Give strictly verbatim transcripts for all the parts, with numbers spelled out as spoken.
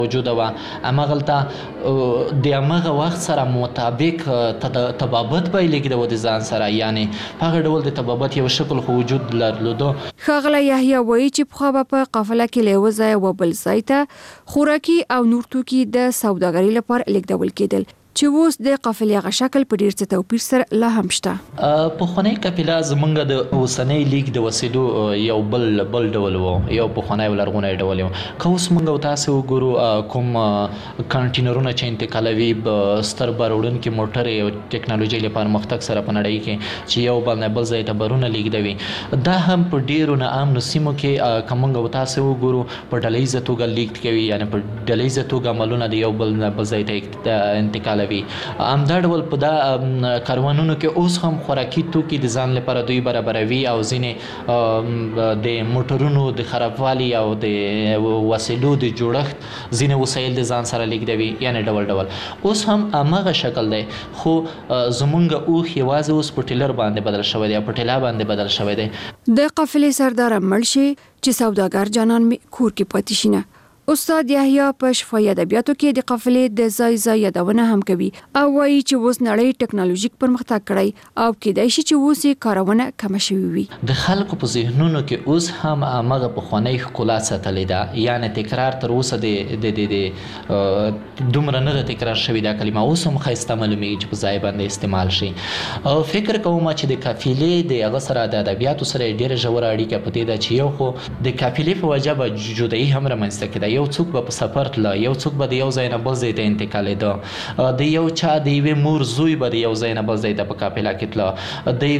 موجوده وه همغلته د همغه وخت سره مطابق طبابت به یې لیږدوه د ځان سره، یعنې په هغه ډول د طبابت یو شکل خو وجود درلوده. ښاغلی یحیی وایي چې پخوا به په قافله کې له یوه ځایه و بل ځای ته خوراکي او نور توکي د سوداګرۍ لپاره لیږدول کېدل، چې اوس د قافلې هغه شکل په ډېر څه توپیر سره لا هم شته. پخوانۍ قافله زموږ د اوسنۍ لیږد د وسیلو یو بل بل ډول و، یو پخوانی او لرغونی ډول و. که اوس موږ او تاسې وګورو کوم کانټینرونه چې انتقالوي ستر بار وړونکي موټرې او ټکنالوژۍ له پرمختګ سره په نړۍ کې چې یو بل نه بل ځای ته بارونه لیږدوي، دا هم په ډېرو ناامنو سیمو کې که موږ او تاسې وګورو په ډله ییزه توګه لیږد کوي، یعنې په ډله ییزه توګه عملونه د یو بل نه بل ځای ته انتقال. همدا ډول په دا کاروانونو کې اوس هم خوراکي توکي د ځان لپاره دوی برابروي او ځینې د موټرونو د خرابوالي او د وسیلو د جوړښت ځینې وسایل د ځان سره لیږدوي، یعنې ډول ډول اوس هم همغه شکل دی، خو زمونږ اوښ یوازې اوس په ټیلر باندې بدل شوی دی او په ټیلا باندې بدل شوی دی. د قافلې سردار مړ شي چې سوداګر جانان مې کور کې پاتې شي نه. استاد یحیی په شفاهي ادبیاتو کې د قافلې د ځای ځای یادونه هم کوي او وایي چې اوس نړۍ ټکنالوژیک پرمختګ کړی او کېدای شي چې اوس یې کارونه کمه شوې وي. د خلکو په ذهنونو کې اوس هم همغه پخوانۍ ښکلا ساتلې ده، یعنې تکرار تر اوسه د دومره نه ده تکرار شوې دا کلمه، اوس هم ښایسته معلومیږي چې په ځای باندې استعمال شي. فکر کوم چې د قافلې د هغه سره د ادبیاتو سره ډېره ژوره اړیکه په دې ده چې یو خو د قافلې په وجه به جدایي هم رامنځته کېده، یو څوک به په سفر تله، یو څوک به د یو ځای نه بل ځای ته انتقالېده، د یو چا د یوې مور زوی به د یو ځای نه بل ځای ته په قافله کې تله، د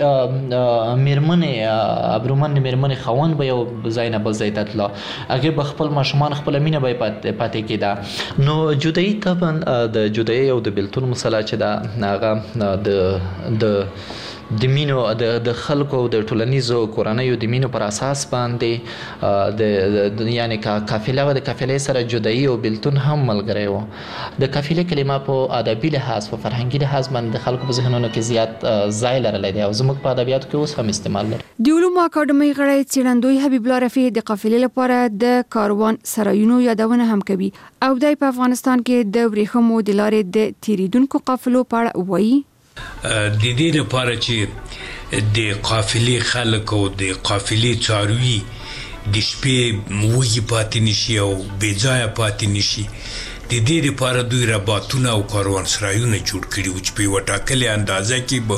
یوې مېرمنې ابرومنې مېرمنې خاوند به یو ځای نه بل ځای ته تله، هغې به خپل ماشومان خپله مینه به یې پاتې کېده. نو جدایي طبعا د جدایي او د بېلتون مسله چې ده هغه د د د مینو د خلکو د ټولنیزو کورنیو د مینو پر اساس باندې د یعنی قافله و د قافلې سره جدایي او بېلتون هم ملګری و. د قافلې کلمه په ادبي لحاظ په فرهنګي لحاظ باندې د خلکو په ذهنونو کې زیات ځای لرلی دی او زموږ په ادبیاتو کې اوس هم استعمال لري. د علومو اکاډمۍ غړی څېړندوی حبیب الله رفیع د قافلې لپاره د کاروان سرایونو یادونه هم کوي او دی په افغانستان کې د ورېښمو د لارې د تېرېدونکو قافلو په اړه وایي. د دې لپاره چې د قافلې خلک او د قافلې څاروي د شپې وږي پاتې نشي او بې ځایه پاتې نشي، د دې لپاره دوی رباطونه او کاروانسرایونه جوړ کړي وو چې په یوه ټاکلې اندازه کې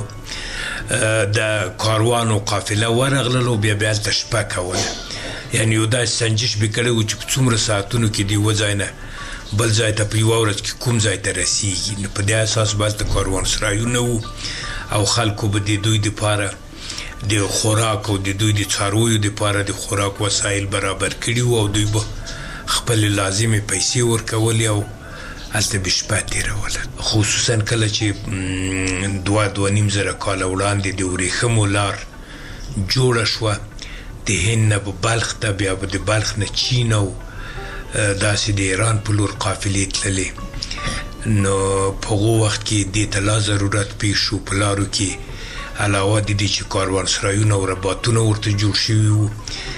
به د کاروان او قافله ورغلل او بیا بیا هلته شپه کوله، یعنې یو داسې سنجش به کړی و چې په څومره ساعتونو کې د یوه ځای نه بل ځای ته په یوه ورځ کې کوم ځای ته رسیږي. نو په دې اساس به هلته کاروانسرایونه وو او خلکو به د دوی دپاره د خوراک او د دوی د څارویو دپاره د خوراک وسایل برابر کړي وو او دوی به خپلې لازمې پیسې ورکولې او هلته به شپه تېروله. خصوصا کله چې دوه دوه نیم زره کاله وړاندې د ورېښمو لار جوړه شوه د هند نه به بلخ ته، بیا به د بلخ نه چین او داسې د ایران په لور قافلې تللې، نو په هغو وخت کې دې ته لا ضرورت پیښ شو په لارو کې علاوه د دې چې کاروانسرایونه او رباطونه ورته جوړ شوي وو،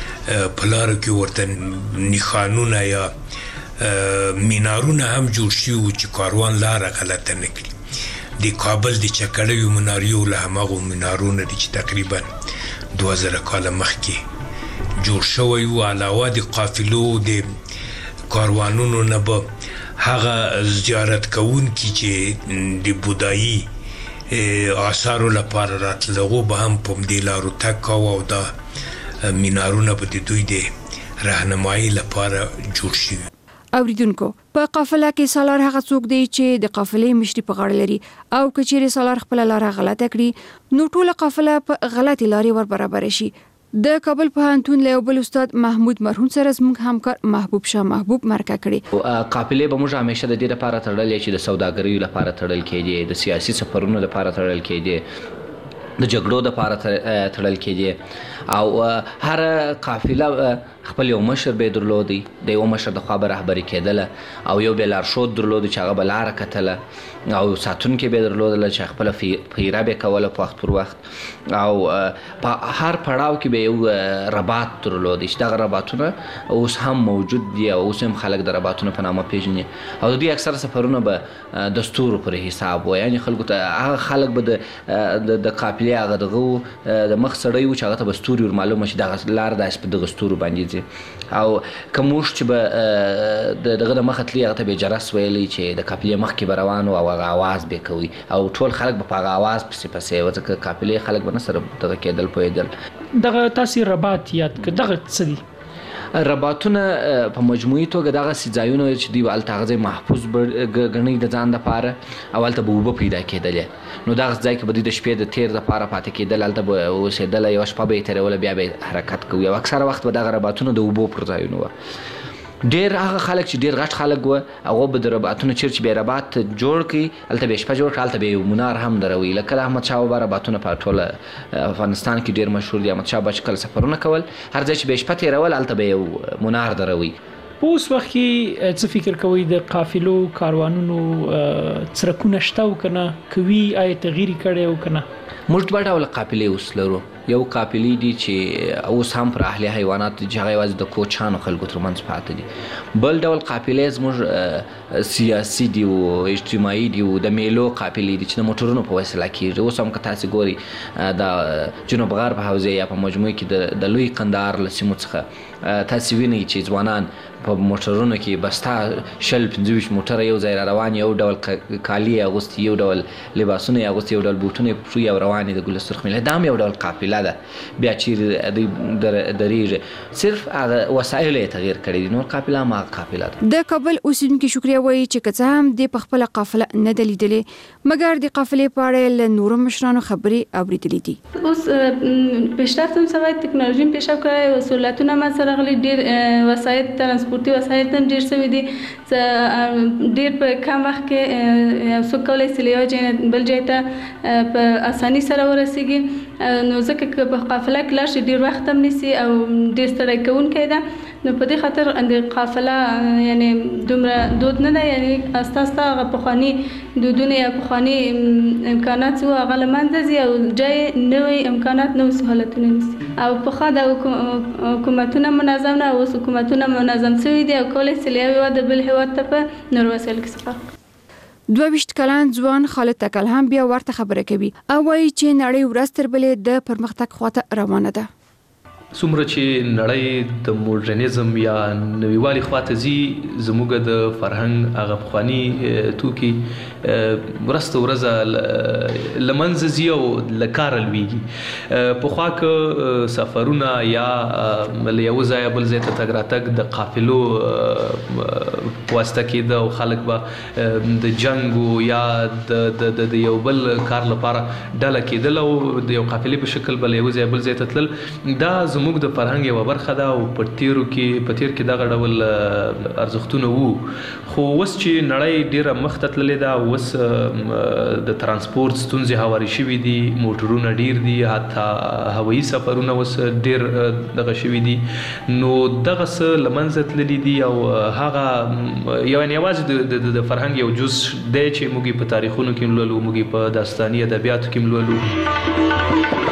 په لارو کې ورته نښانونه یا مینارونه هم جوړ شوي وو چې کاروان لاره غلطه نه کړي. د کابل د چکړیو مناریو له هماغو مینارونه دي چې تقریبا دوه زره کاله مخکې جوړ شوی وو. علاوه د قافلو د کاروانونو نه به هغه زیارت کوونکي چې د بودایي آثارو لپاره راتلل هغو به هم په همدې لارو تګ کوه او دا مینارونه به د دوی د رهنمایي لپاره جوړ شوي. اوریدونکو، په قافله کې سالار هغه څوک دی چې د قافلې مشري په غاړه لري او که چیرې سالار خپله لاره غلطه کړي نو ټوله قافله په غلطې لارې ور برابره شي. د کابل پوهنتون له یو بل استاد محمود مرهون سره زموږ همکار محبوب شاه محبوب مرکه کړې. قافلې به موږ همیشه د دې لپاره تړلې چې د سوداګریو لپاره تړل کېدې، د سیاسي سفرونو لپاره تړل کېدې، د جګړو لپاره تړل کېدې او هر قافله خپل یو مشر به درلودي د یو مشر د خوا به رهبري کېدله او یو به لارښود درلودي چې هغه به لاره کتله او ساتونکي به درلودله چې خپله پیره به کوله په وخت پر وخت او په هر پړاو کې به یو رباط درلودي چې دغه رباطونه اوس هم موجود دي او اوس هم خلک د رباطونو په نامه پیژني او د دوی اکثره سفرونه به د ستورو پر حساب وو، یعنې خلکو ته هغه خلک به د د قافلې هغه دغه د مخ سړی و چې هغه ته به ستوري ور معلومه چې دغه لار داسې په دغه ستورو باندې ځي او که موږ چې به د دغه د مخه تلي هغه ته به جرس ویلی چې د قافلې مخکې به روان و او هغه اواز به کوي او ټول خلک به په هغه اواز پسې پسې و ځکه قافلې خلک به نه سره دغه کېدل پوهېدل. دغه تاسې رباط یاد کړه، دغه څه دي؟ رباطونه په مجموعي توګه دغسې ځایونه چې دوی به هلته هغه ځای محفوظ ګڼئ د ځان دپاره او هلته به اوبه پیدا کېدلې نو دغه ځای کې به دوی د شپې د تیر دپاره پاتې کېدل، هلته به اوسېدله، یوه شپه به یې تېروله، بیا به حرکت کوي او اکثره وخت به دغه رباطونه د اوبو پر ځایونه وه. ډېر هغه خلک چې ډېر غټ خلک وه هغه به د رباطونو چیرې چې به یې رباط جوړ کړي هلته به یې شپه جوړ کړه، هلته به یې منار هم دروي. لکه د احمدشاه بابا رباطونه په ټوله افغانستان کې ډېر مشهور دي. احمدشاه بابا چې کله سفرونه کول هر ځای چې به یې شپه تېرول هلته به یې منار دروي. په اوس وخت کې څه فکر کوئ د قافلو کاروانونو څرکونه شته او که نه، که وي آیا تغییر کړی او که نه؟ موږ دوه ډوله قافلې اوس لرو. یو قافلې دي چې اوس هم پر اهلي حیوانات دي چې هغه یوازې د کوچانو خلکو ترمنځ پاتې دي. بل ډول قافلې زموږ سیاسي دي او اجتماعي دي او د میلو قافلې دي چې د موټرونو په وسیله کېږي. اوس هم که تاسې ګورئ د جنوب غرب حوزې یا په مجموعي کې د لوی قندهار له سیمو څخه تاسې وینئ چې ځوانان په موټرونو کې بستا شل پنځه ویشت موټره یو ځای را روان، یو ډول کالي یې اغوستي، یو ډول لباسونه یې اغوستي، یو ډول بوټونه یې پښو او روان یې د ګل سرخ میله. دا هم یو ډول قافله ده. بیا چیرې دوی درېږي، صرف هغه وسایل یې تغییر کړي دي، نور قافله هم هغه قافله ده. د کابل اوسیدونکي شکریه وایي چې که څه هم د په خپله قافله نه ده لیدلې مګر د قافلې په اړه له نورو مشرانو خبرې اورېدلې دي. اوس پیشرفت هم سوی، تکنالوژي هم پیشرفت کړی او سهولتونه هم سره راغلي، ډېر وسایل ترانسپورتي وسایل هم ډېر سوي دي، ډېر په کم وخت کې یو څوک کولی شي له یو ځای نه بل ځای ته په اساني سره ورسېږي. نو ځکه که په قافله کې لاړ شي ډېر وخت هم نیسي او ډېر ستړی کوونکی ده. نو په دې خاطر د قافله یعنې دومره دود نه ده، یعنې استه استه هغه پخواني دودونه یا پخواني امکانات چې وو هغه له منځه ځي او جای نوي امکانات نوي سهولتونه نیسي. او پخوا د حکومتونه منظم نه، اوس حکومتونه منظم شوي دي او کولی شي له یو هېواد بل هېواد ته په نورو وسایلو کې سفر وکړي. دوه ویشت کلن ځوان خالد تکل هم بیا ورته خبره کوي او وایي چې نړۍ ورځ تر بلې د پرمختګ خواته روانه ده. څومره چې نړۍ د موډرنیزم یا نویوالي خواته ځي زموږ د فرهنګ هغه پخواني توکي ورځ تر ورځه له منځه ځي او له کاره لویږي. پخوا که سفرونه یا له یوه ځایه بل ځای ته تګ راتګ د قافلو په واسطه کېده او خلک به د جنګ یا د یو بل کار لپاره ډله کېدل او د یو قافلې په شکل به له یوه ځایه بل ځای ته تلل. دا زموږ د فرهنګ یوه برخه ده او په تیرو کې په تیر کې دغه ډول ارزښتونه وو. خو اوس چې نړۍ ډېره مخته تللې ده، اوس د ترانسپورت ستونزې هوارې شوي دي، موټرونه ډېر دي، حتی هوایي سفرونه اوس ډېر دغه شوي دي. نو دغه څه له منځه تللي دي او هغه یعنې یوازې د فرهنګ یو جز دی چې موږ یې په تاریخونو کې لولو، موږ یې په داستاني ادبیاتو کې لولو.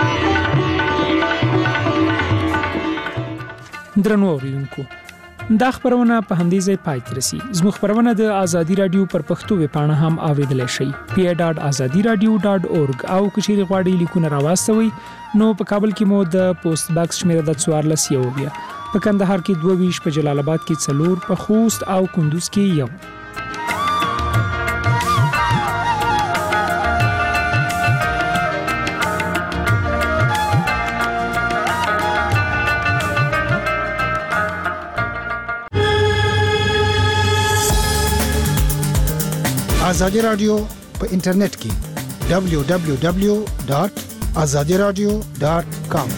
درنو اوریدونکو، دا خبرونه په همدې ځای پای ته رسي. زموږ خبرونه د ازادي رادیو پر پښتو ویبپاڼه هم اوریدلی شئ، پی ډاټ ازادي رادیو ډاټ اورګ. او که چیرې غواړئ لیکونه راواستوئ نو په کابل کې مو د پوسټ باکس شمیره د څوارلس یوویه، په کندهار کې دوه ویشت، په جلال آباد کې څلور، په خوست او کندوز کې یو. ازادي رادیو په انټرنیټ کې دبلیو دبلیو دبلیو ډاټ ازادي رادیو ډاټ کام.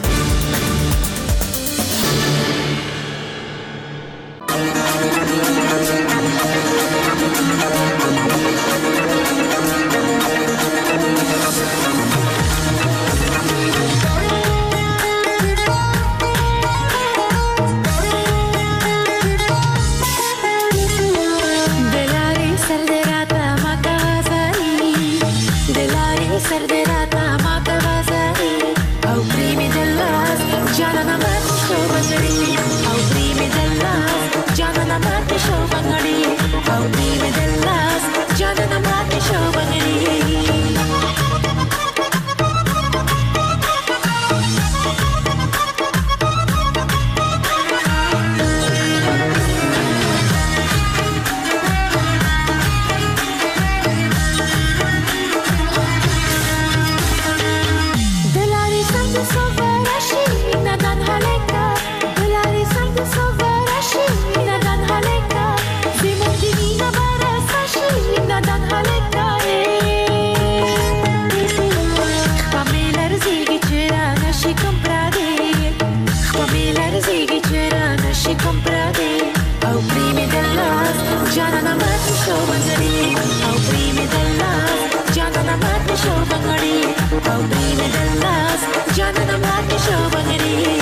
جانانا مات شو بنگړي او پریم دلاس جانانا مات شو بنگړي او پریم دلاس جانانا مات شو بنگړي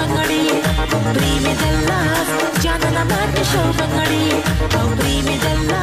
Show bangadi, oh, bring me the